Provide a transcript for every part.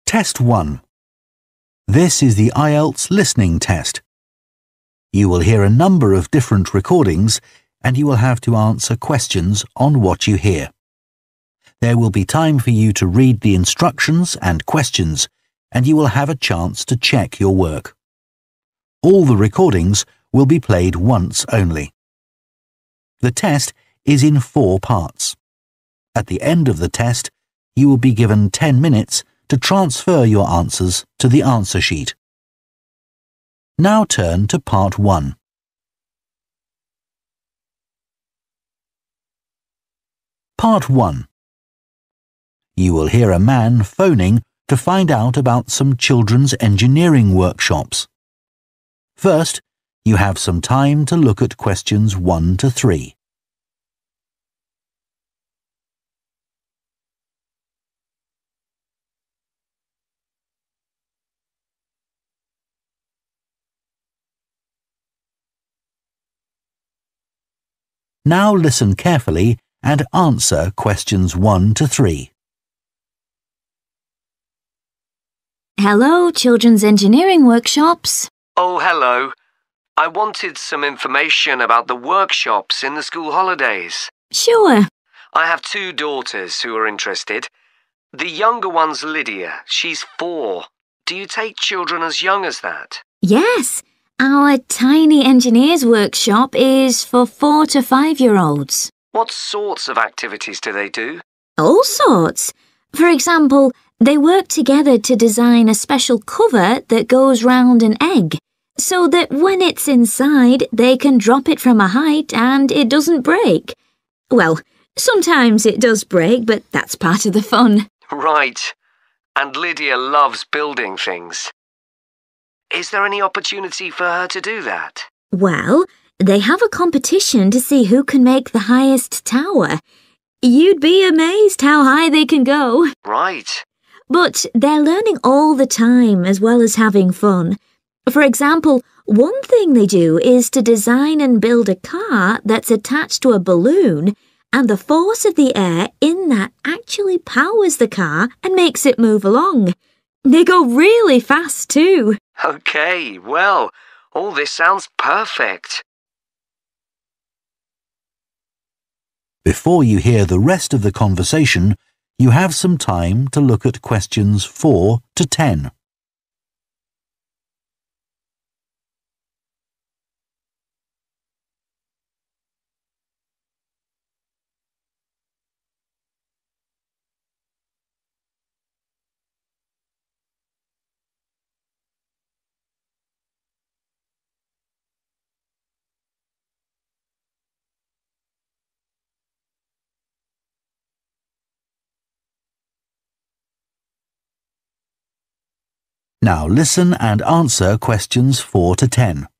Test 1. This is the IELTS listening test. You will hear a number of different recordings and you will have to answer questions on what you hear. There will be time for you to read the instructions and questions and you will have a chance to check your work. All the recordings will be played once only. The test is in 4 parts. At the end of the test, you will be given 10 minutes to transfer your answers to the answer sheet. Now turn to Part 1. Part 1. You will hear a man phoning to find out about some children's engineering workshops. First, you have some time to look at questions 1 to 3. Now listen carefully and answer questions 1 to 3. Hello, Children's Engineering Workshops. Oh, hello. I wanted some information about the workshops in the school holidays. Sure. I have 2 daughters who are interested. The younger one's Lydia. She's 4. Do you take children as young as that? Yes. Our Tiny Engineers Workshop is for 4 to 5-year-olds. What sorts of activities do they do? All sorts. For example, they work together to design a special cover that goes round an egg, so that when it's inside, they can drop it from a height and it doesn't break. Well, sometimes it does break, but that's part of the fun. Right. And Lydia loves building things. Is there any opportunity for her to do that? Well, they have a competition to see who can make the highest tower. You'd be amazed how high they can go. Right. But they're learning all the time as well as having fun. For example, one thing they do is to design and build a car that's attached to a balloon, and the force of the air in that actually powers the car and makes it move along. They go really fast too. OK, well, all this sounds perfect. Before you hear the rest of the conversation, you have some time to look at questions 4 to 10. Now listen and answer questions 4 to 10.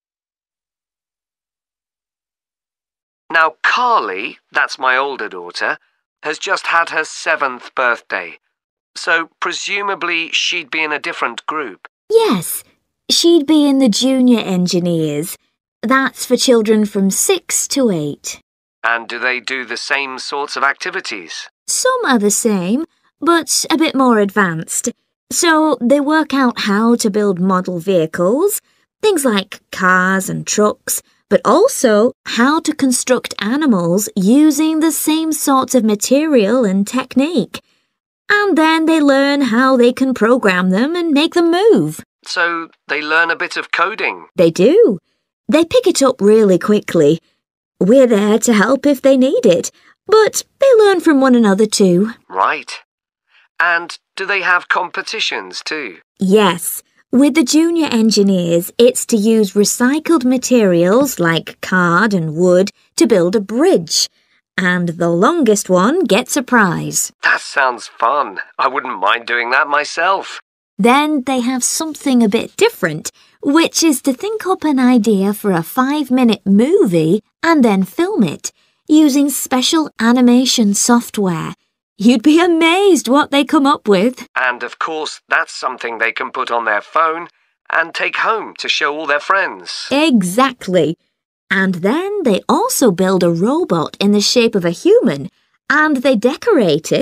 Now, Carly, that's my older daughter, has just had her 7th birthday. So, presumably, she'd be in a different group. Yes, she'd be in the Junior Engineers. That's for children from 6 to 8. And do they do the same sorts of activities? Some are the same, but a bit more advanced. So they work out how to build model vehicles, things like cars and trucks, but also how to construct animals using the same sorts of material and technique. And then they learn how they can program them and make them move. So they learn a bit of coding? They do. They pick it up really quickly. We're there to help if they need it, but they learn from one another too. Right. And do they have competitions too? Yes. With the Junior Engineers, it's to use recycled materials like card and wood to build a bridge. And the longest one gets a prize. That sounds fun. I wouldn't mind doing that myself. Then they have something a bit different, which is to think up an idea for a 5-minute movie and then film it, using special animation software. You'd be amazed what they come up with. And of course, that's something they can put on their phone and take home to show all their friends. Exactly. And then they also build a robot in the shape of a human, and they decorate it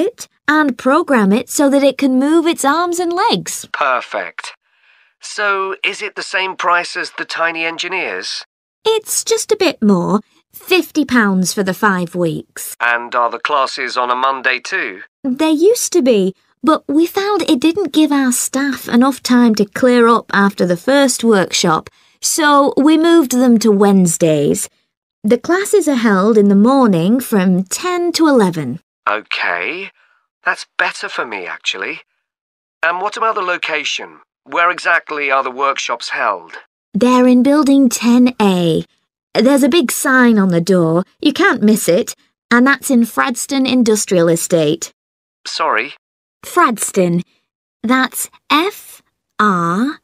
and program it so that it can move its arms and legs. Perfect. So, is it the same price as the Tiny Engineers? It's just a bit more, £50 for the 5 weeks. And are the classes on a Monday too? There used to be, but we found it didn't give our staff enough time to clear up after the first workshop, so we moved them to Wednesdays. The classes are held in the morning from 10 to 11. OK, that's better for me actually. And what about the location? Where exactly are the workshops held? They're in Building 10A. There's a big sign on the door, you can't miss it, and that's in Fradston Industrial Estate. Sorry? Fradston. That's Fradston.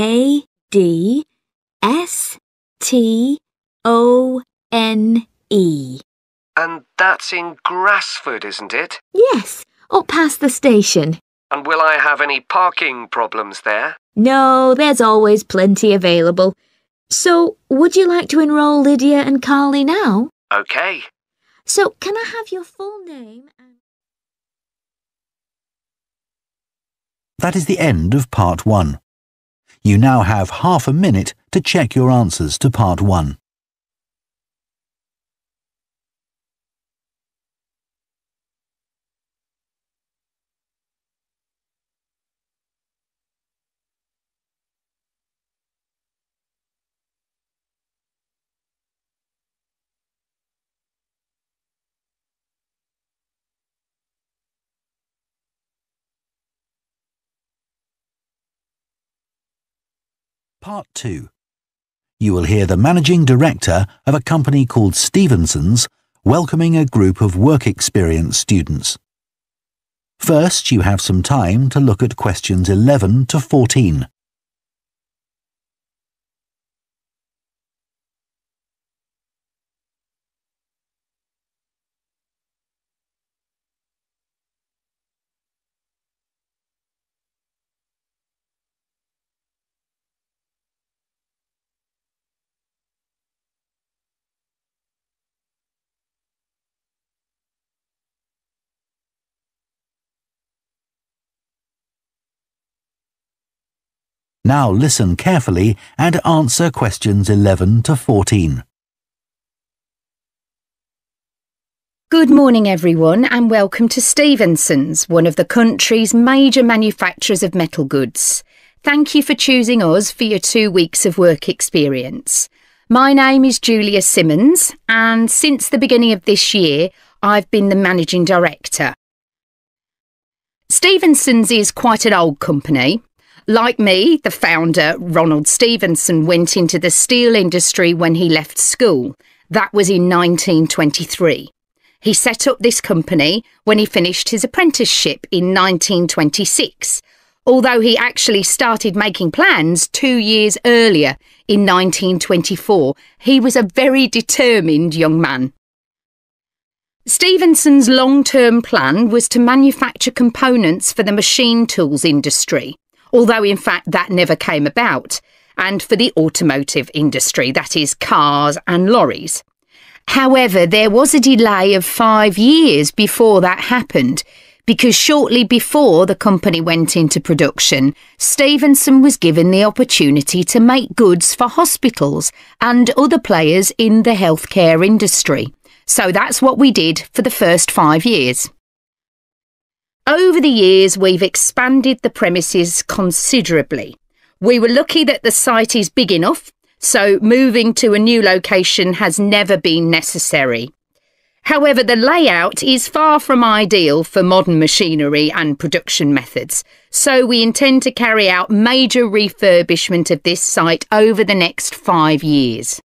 And that's in Grassford, isn't it? Yes, up past the station. And will I have any parking problems there? No, there's always plenty available. So, would you like to enrol Lydia and Carly now? OK. So, can I have your full name and... That is the end of Part 1. You now have half a minute to check your answers to Part 1. Part 2. You will hear the managing director of a company called Stevenson's welcoming a group of work experience students. First, you have some time to look at questions 11 to 14. Now listen carefully and answer questions 11 to 14. Good morning everyone and welcome to Stevenson's, one of the country's major manufacturers of metal goods. Thank you for choosing us for your 2 weeks of work experience. My name is Julia Simmons and since the beginning of this year I've been the managing director. Stevenson's is quite an old company. Like me, the founder, Ronald Stevenson, went into the steel industry when he left school. That was in 1923. He set up this company when he finished his apprenticeship in 1926, although he actually started making plans 2 years earlier in 1924. He was a very determined young man. Stevenson's long-term plan was to manufacture components for the machine tools industry, although in fact that never came about, and for the automotive industry, that is cars and lorries. However, there was a delay of 5 years before that happened, because shortly before the company went into production, Stevenson was given the opportunity to make goods for hospitals and other players in the healthcare industry. So that's what we did for the first 5 years. Over the years, we've expanded the premises considerably. We were lucky that the site is big enough, so moving to a new location has never been necessary. However, the layout is far from ideal for modern machinery and production methods, so we intend to carry out major refurbishment of this site over the next 5 years.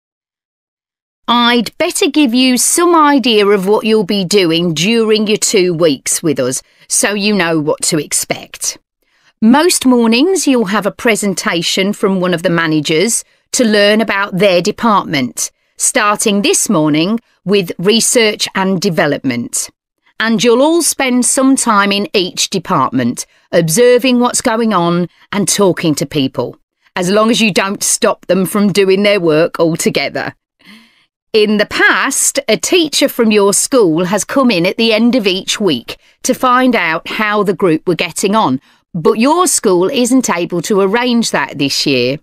I'd better give you some idea of what you'll be doing during your 2 weeks with us, so you know what to expect. Most mornings you'll have a presentation from one of the managers to learn about their department, starting this morning with research and development. And you'll all spend some time in each department, observing what's going on and talking to people, as long as you don't stop them from doing their work altogether. In the past, a teacher from your school has come in at the end of each week to find out how the group were getting on, but your school isn't able to arrange that this year.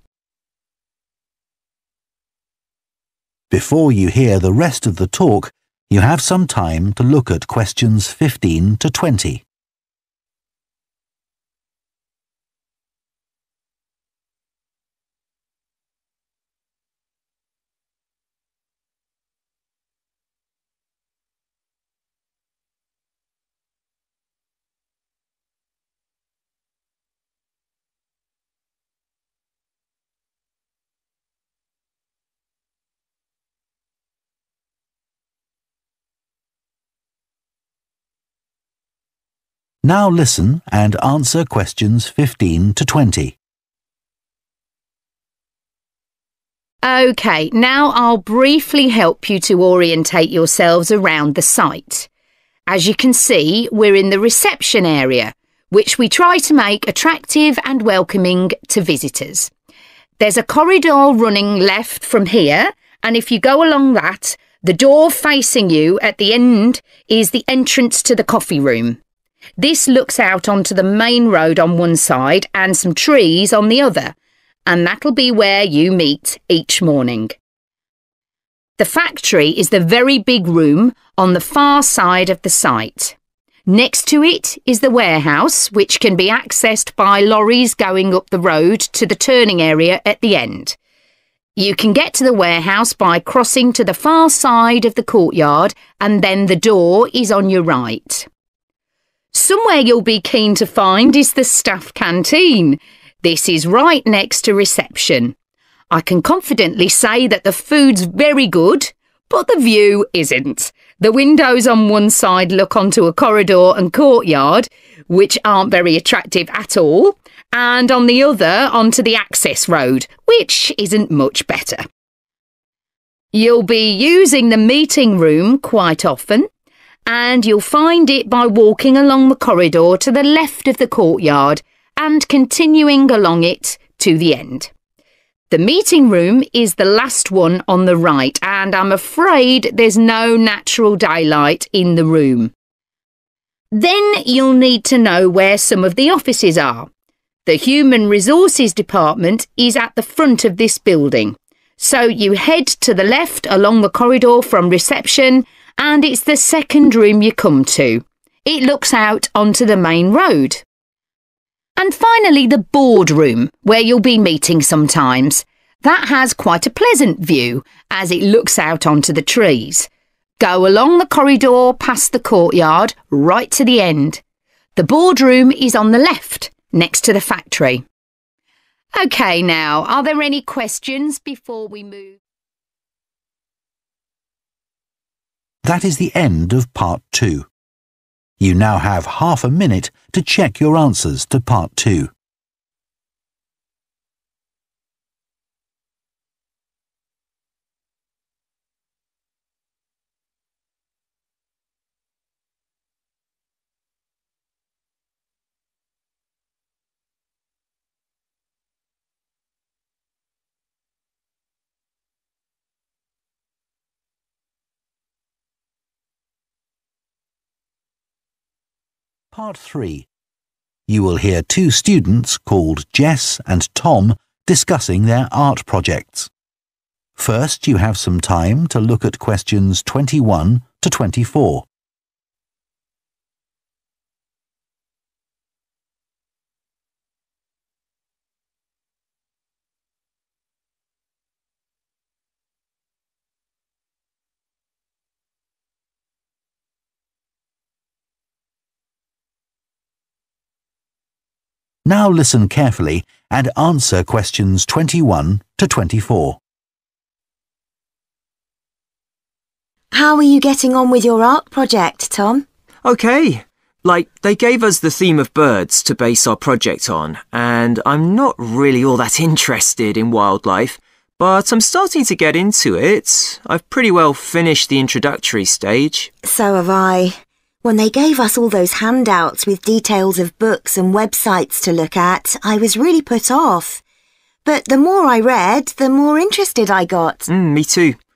Before you hear the rest of the talk, you have some time to look at questions 15 to 20. Now listen and answer questions 15 to 20. OK, now I'll briefly help you to orientate yourselves around the site. As you can see, we're in the reception area, which we try to make attractive and welcoming to visitors. There's a corridor running left from here, and if you go along that, the door facing you at the end is the entrance to the coffee room. This looks out onto the main road on one side and some trees on the other, and that'll be where you meet each morning. The factory is the very big room on the far side of the site. Next to it is the warehouse, which can be accessed by lorries going up the road to the turning area at the end. You can get to the warehouse by crossing to the far side of the courtyard, and then the door is on your right. Somewhere you'll be keen to find is the staff canteen. This is right next to reception. I can confidently say that the food's very good, but the view isn't. The windows on one side look onto a corridor and courtyard, which aren't very attractive at all, and on the other onto the access road, which isn't much better. You'll be using the meeting room quite often, and you'll find it by walking along the corridor to the left of the courtyard and continuing along it to the end. The meeting room is the last one on the right, and I'm afraid there's no natural daylight in the room. Then you'll need to know where some of the offices are. The Human Resources Department is at the front of this building, so you head to the left along the corridor from reception, and it's the second room you come to. It looks out onto the main road. And finally, the boardroom, where you'll be meeting sometimes. That has quite a pleasant view, as it looks out onto the trees. Go along the corridor past the courtyard, right to the end. The boardroom is on the left, next to the factory. OK, now, are there any questions before we move? That is the end of part 2. You now have half a minute to check your answers to part 2. Part 3. You will hear two students called Jess and Tom discussing their art projects. First, you have some time to look at questions 21 to 24. Now listen carefully and answer questions 21 to 24. How are you getting on with your art project, Tom? OK. They gave us the theme of birds to base our project on, and I'm not really all that interested in wildlife, but I'm starting to get into it. I've pretty well finished the introductory stage. So have I. When they gave us all those handouts with details of books and websites to look at, I was really put off. But the more I read, the more interested I got. Me too.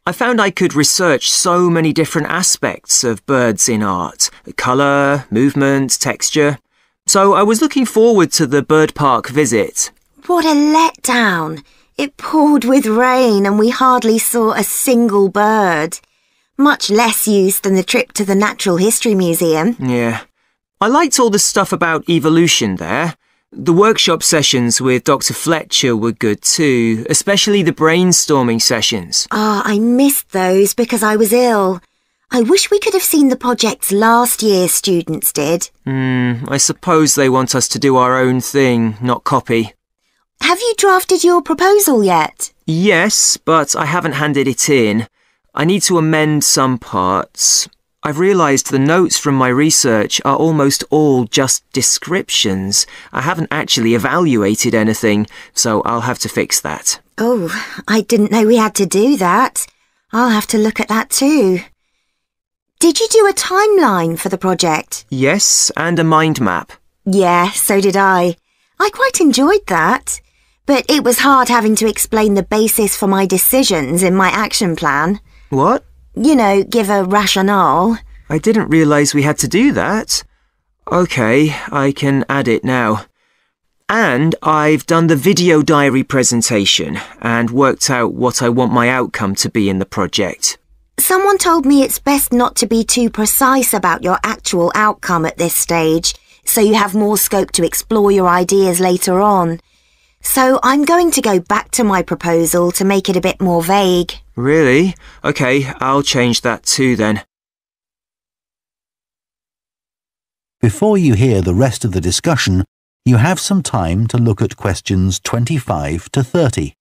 I found I could research so many different aspects of birds in art. Colour, movement, texture. So I was looking forward to the bird park visit. What a letdown. It poured with rain and we hardly saw a single bird. Much less use than the trip to the Natural History Museum. Yeah. I liked all the stuff about evolution there. The workshop sessions with Dr. Fletcher were good too, especially the brainstorming sessions. I missed those because I was ill. I wish we could have seen the projects last year's students did. I suppose they want us to do our own thing, not copy. Have you drafted your proposal yet? Yes, but I haven't handed it in. I need to amend some parts. I've realised the notes from my research are almost all just descriptions. I haven't actually evaluated anything, so I'll have to fix that. Oh, I didn't know we had to do that. I'll have to look at that too. Did you do a timeline for the project? Yes, and a mind map. Yeah, so did I. I quite enjoyed that. But it was hard having to explain the basis for my decisions in my action plan. What? You know, give a rationale. I didn't realise we had to do that. OK, I can add it now. And I've done the video diary presentation and worked out what I want my outcome to be in the project. Someone told me it's best not to be too precise about your actual outcome at this stage, so you have more scope to explore your ideas later on. So I'm going to go back to my proposal to make it a bit more vague. Really? OK, I'll change that too then. Before you hear the rest of the discussion, you have some time to look at questions 25 to 30.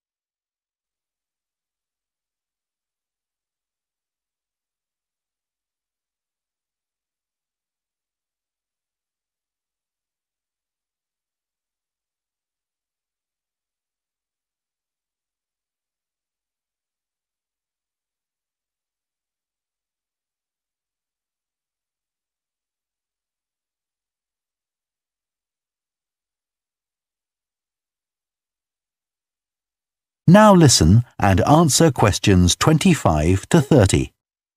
Now listen and answer questions 25 to 30.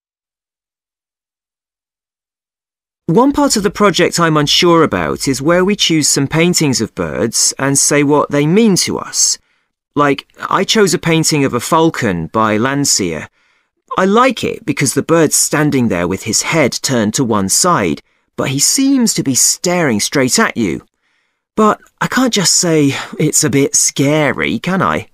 One part of the project I'm unsure about is where we choose some paintings of birds and say what they mean to us. Like, I chose a painting of a falcon by Landseer. I like it because the bird's standing there with his head turned to one side, but he seems to be staring straight at you. But I can't just say it's a bit scary, can I?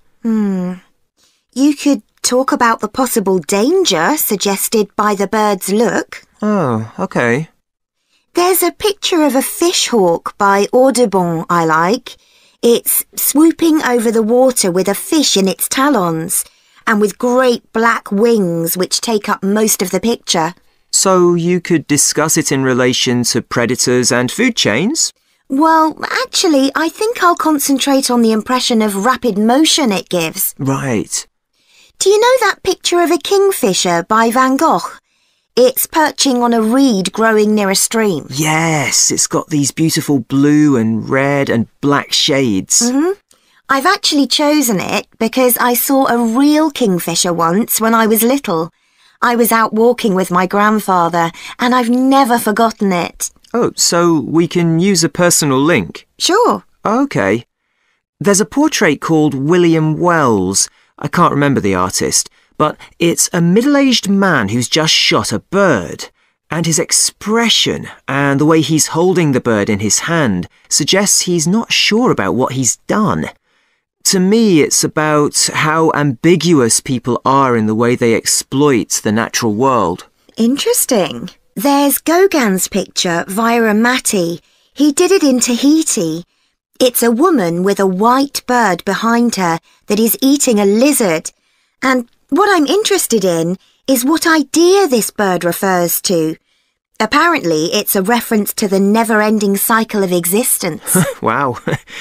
You could talk about the possible danger suggested by the bird's look. Oh, OK. There's a picture of a fishhawk by Audubon I like. It's swooping over the water with a fish in its talons and with great black wings which take up most of the picture. So you could discuss it in relation to predators and food chains? Well, actually, I think I'll concentrate on the impression of rapid motion it gives. Right. Do you know that picture of a kingfisher by Van Gogh? It's perching on a reed growing near a stream. Yes, it's got these beautiful blue and red and black shades. I've actually chosen it because I saw a real kingfisher once when I was little. I was out walking with my grandfather and I've never forgotten it. Oh, so we can use a personal link? Sure. OK. There's a portrait called William Wells. I can't remember the artist, but it's a middle-aged man who's just shot a bird. And his expression and the way he's holding the bird in his hand suggests he's not sure about what he's done. To me, it's about how ambiguous people are in the way they exploit the natural world. Interesting. There's Gauguin's picture, Vira Mati. He did it in Tahiti. It's a woman with a white bird behind her that is eating a lizard. And what I'm interested in is what idea this bird refers to. Apparently, it's a reference to the never-ending cycle of existence. Wow.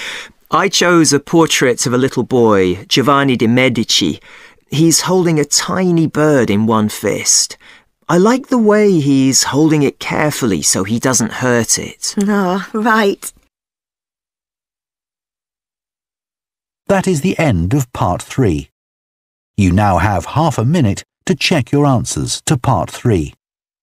I chose a portrait of a little boy, Giovanni de' Medici. He's holding a tiny bird in one fist. I like the way he's holding it carefully so he doesn't hurt it. Oh, right. That is the end of part 3. You now have half a minute to check your answers to Part 3.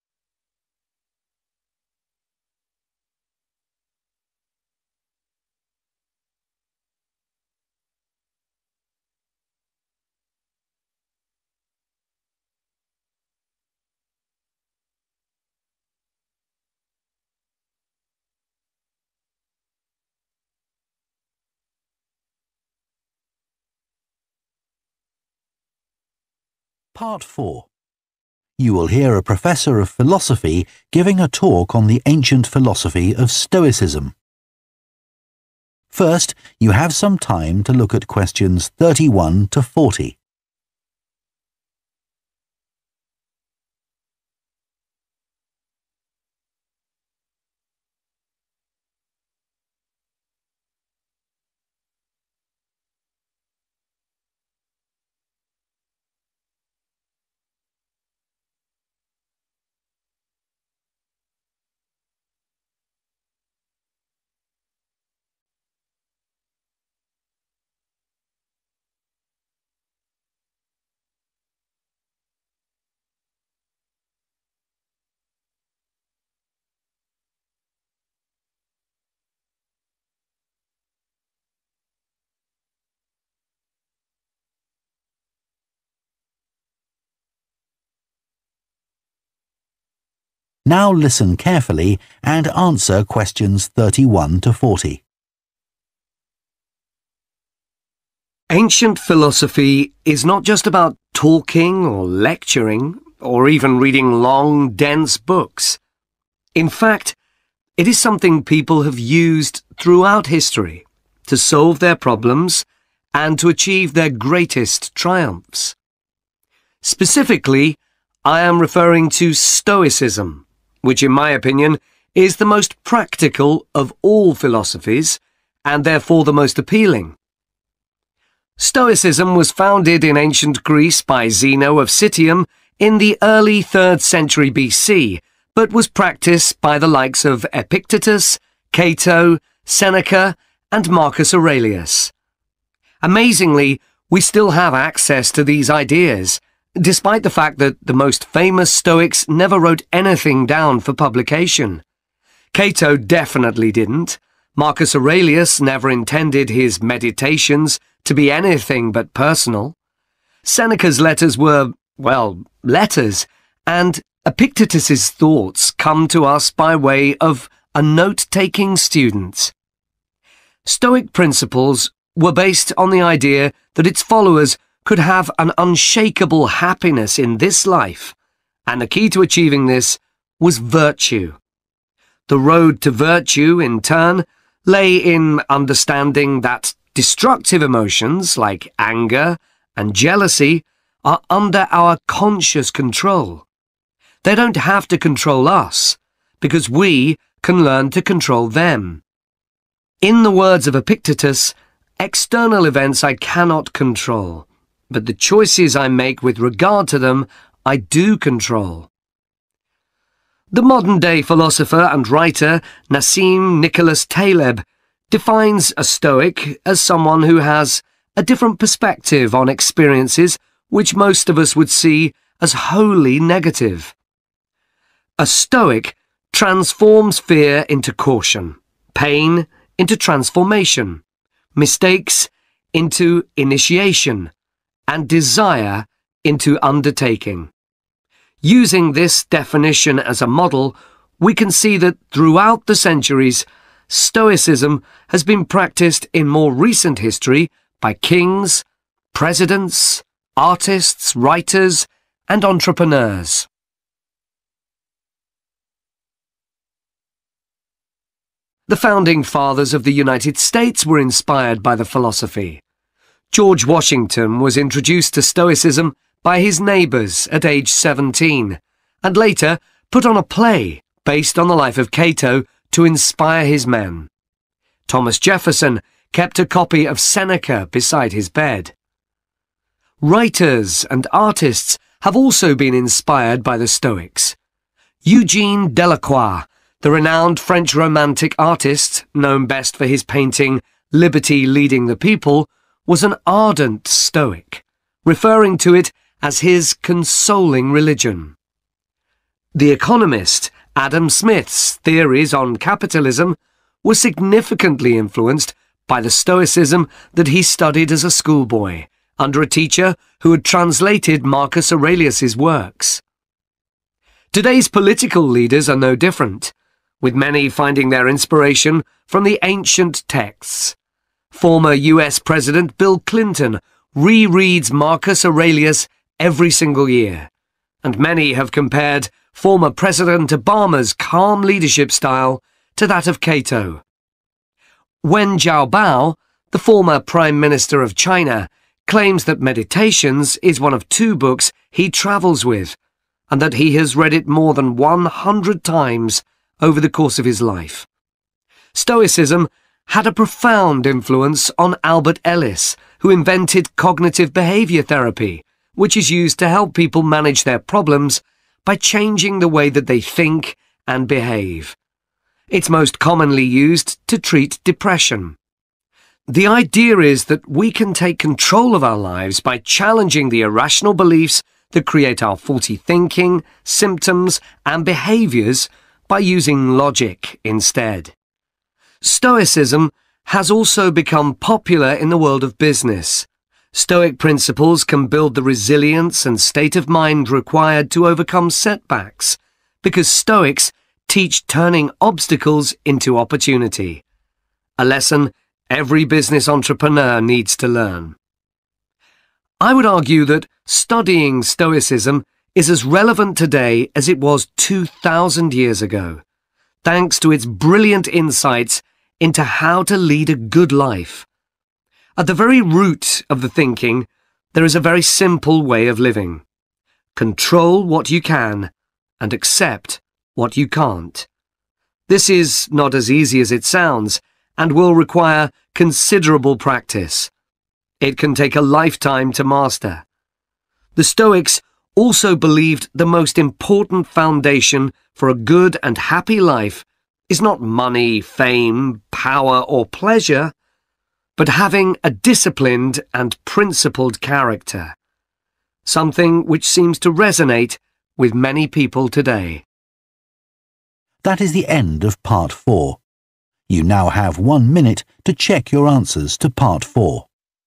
Part 4. You will hear a professor of philosophy giving a talk on the ancient philosophy of Stoicism. First, you have some time to look at questions 31 to 40. Now listen carefully and answer questions 31 to 40. Ancient philosophy is not just about talking or lecturing or even reading long, dense books. In fact, it is something people have used throughout history to solve their problems and to achieve their greatest triumphs. Specifically, I am referring to Stoicism, which in my opinion is the most practical of all philosophies and therefore the most appealing. Stoicism was founded in ancient Greece by Zeno of Citium in the early 3rd century BC, but was practiced by the likes of Epictetus, Cato, Seneca, and Marcus Aurelius. Amazingly, we still have access to these ideas, despite the fact that the most famous Stoics never wrote anything down for publication. Cato definitely didn't. Marcus Aurelius never intended his meditations to be anything but personal. Seneca's letters were, well, letters, and Epictetus's thoughts come to us by way of a note-taking student. Stoic principles were based on the idea that its followers could have an unshakable happiness in this life, and the key to achieving this was virtue. The road to virtue, in turn, lay in understanding that destructive emotions like anger and jealousy are under our conscious control. They don't have to control us, because we can learn to control them. In the words of Epictetus, external events I cannot control, but the choices I make with regard to them I do control. The modern-day philosopher and writer Nassim Nicholas Taleb defines a Stoic as someone who has a different perspective on experiences which most of us would see as wholly negative. A Stoic transforms fear into caution, pain into transformation, mistakes into initiation, and desire into undertaking. Using this definition as a model, we can see that throughout the centuries, Stoicism has been practiced in more recent history by kings, presidents, artists, writers, and entrepreneurs. The founding fathers of the United States were inspired by the philosophy. George Washington was introduced to Stoicism by his neighbours at age 17, and later put on a play based on the life of Cato to inspire his men. Thomas Jefferson kept a copy of Seneca beside his bed. Writers and artists have also been inspired by the Stoics. Eugene Delacroix, the renowned French Romantic artist, known best for his painting Liberty Leading the People, was an ardent Stoic, referring to it as his consoling religion. The economist Adam Smith's theories on capitalism were significantly influenced by the Stoicism that he studied as a schoolboy under a teacher who had translated Marcus Aurelius's works. Today's political leaders are no different, with many finding their inspiration from the ancient texts. Former US President Bill Clinton rereads Marcus Aurelius every single year, and many have compared former President Obama's calm leadership style to that of Cato. Wen Jiabao, the former Prime Minister of China, claims that Meditations is one of 2 books he travels with, and that he has read it more than 100 times over the course of his life. Stoicism had a profound influence on Albert Ellis, who invented cognitive behavior therapy, which is used to help people manage their problems by changing the way that they think and behave. It's most commonly used to treat depression. The idea is that we can take control of our lives by challenging the irrational beliefs that create our faulty thinking, symptoms, and behaviors by using logic instead. Stoicism has also become popular in the world of business. Stoic principles can build the resilience and state of mind required to overcome setbacks, because Stoics teach turning obstacles into opportunity, a lesson every business entrepreneur needs to learn. I would argue that studying Stoicism is as relevant today as it was 2,000 years ago, thanks to its brilliant insights into how to lead a good life. At the very root of the thinking, there is a very simple way of living. Control what you can and accept what you can't. This is not as easy as it sounds and will require considerable practice. It can take a lifetime to master. The Stoics also believed the most important foundation for a good and happy life is not money, fame, power, or pleasure, but having a disciplined and principled character, something which seems to resonate with many people today. That is the end of Part 4. You now have 1 minute to check your answers to Part 4.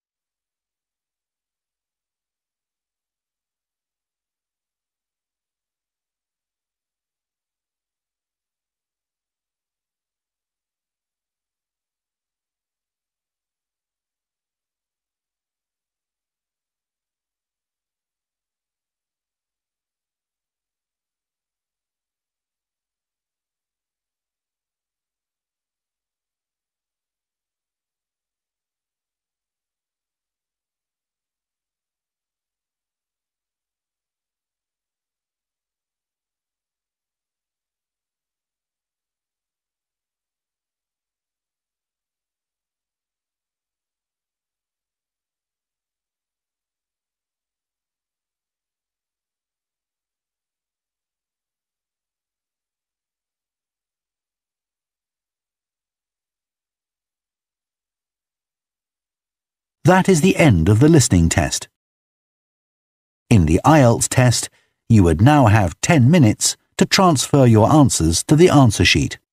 That is the end of the listening test. In the IELTS test, you would now have 10 minutes to transfer your answers to the answer sheet.